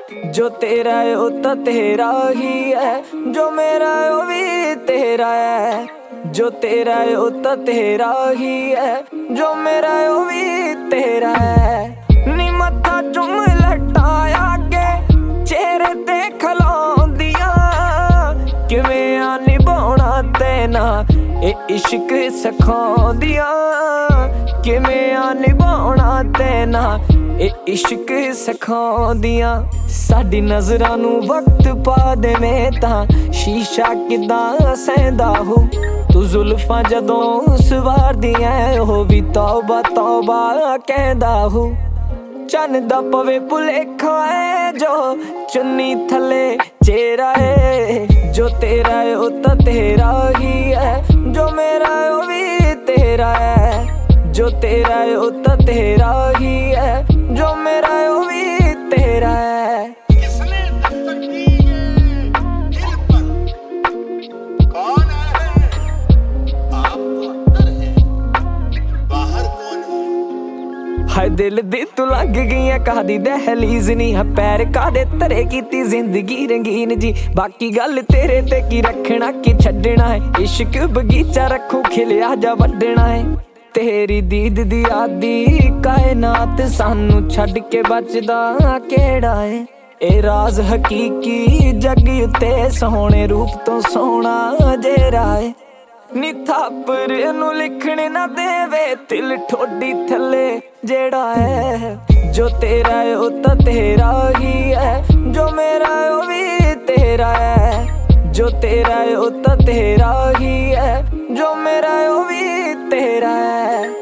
जो तेरा है वो तो तेरा ही है, जो मेरा है वो भी तेरा है। जो तेरा है वो तो तेरा ही है, जो मेरा है वो भी तेरा है। नी मत्था चुम लटाया के चेहरे ते खलाउंदियां, किवें आ निभाउणा तैना ए इश्क सिखाउंदियां, किवें आ निभाउणा तैना ए इश्क सिखाउंदियां। साडी नज़रां नूं वक्त पा देवें तां शीशा किदां सैंदा हो, तू जुल्फां जदों सवारदियां हो भी तौबा तौबा कहंदा हो। चन्न दा पवे भुलेखा है जो चुन्नी थले चेहरा है। जो तेरा है वो तो तेरा ही है, जो मेरा है वो भी तेरा है। जो तेरा है वो तो तेरा ही है, जो मेरा है वो भी तेरा है। किसने दस्तक दी है दिल पर, कौन है? आप तो अंदर है, बाहर कौन है? हाय दिल दी तू लग गई है कादी दहलीज नी, है पैर कादे तरे कीती जिंदगी रंगीन जी। बाकी गल तेरे ते की रखना की छड्डना है, इश्क बगीचा रखू खिलिया जा वड्डना है। तेरी दीद दी आदि कायनात सानू छड्ड के बचदा केड़ा है। ए राज हकीकी जग उत्ते सोहणे रूप तो सोहना जेरा है। नी थापर नू लिखण ना देवे दिल ठोडी थले जेड़ा है। जो तेरा है वो तो तेरा ही है, जो मेरा है वो भी तेरा है। जो तेरा है वो तो तेरा ही है, जो मेरा है वो भी तेरा है।